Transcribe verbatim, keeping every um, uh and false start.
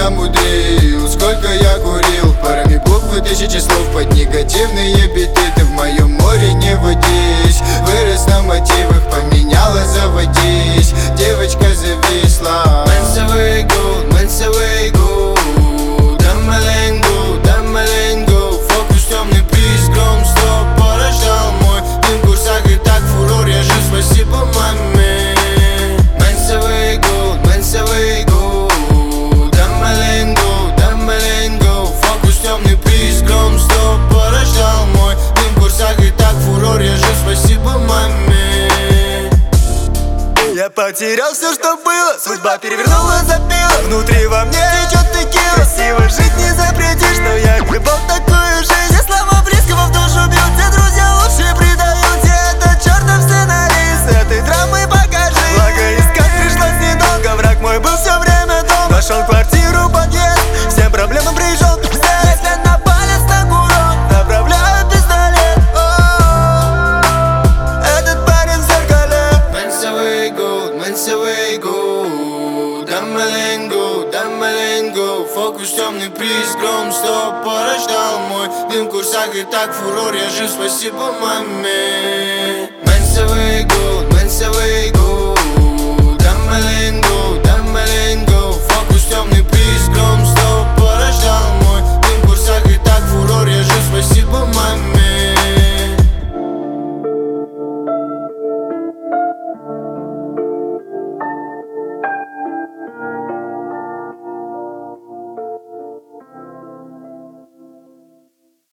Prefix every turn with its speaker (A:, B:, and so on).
A: намудрил. Сколько я курил, парами букв и тысячи слов под негативные биты. Ты в моем море не водись. Вырос на мотивах, поменяла заводись. Девочка зависла. Мэнсовый гуд, мэнсовый гуд. Дамаленгу, дамаленгу. Фокус темный приз, гром, стоп, порождал мой дым в курсах. И так фурор, я жив, спасибо маме. Мэнсовый гуд, мэнсовый гуд. Дамаленгу, дамаленгу. Фокус темный приз, гром, стоп, порождал мой дым в курсах. И так фурор, я жив, спасибо маме.
B: Я потерял все, что было, судьба перевернула, забила. Внутри во мне течет текила. Красиво жить не запретишь, но я любовь такую жизнь. Все слова близкого в душу бьют, все друзья лучше предают. Все это чертов сценарист, этой драмы покажи. Благо искать пришлось недолго, враг мой был все время дома. Нашел квартиру, подъезд, всем проблемам пришел к пизде. Если на палец на курок, направляю пистолет. О-о-о, этот парень в зеркале.
A: Мэнсовый гуд, мэнсовый гуд. Дамаленгу, дамаленгу. Фокус темный приз, гром, стоп, порождал мой дым в курсах. И так фурор, я жив, спасибо маме.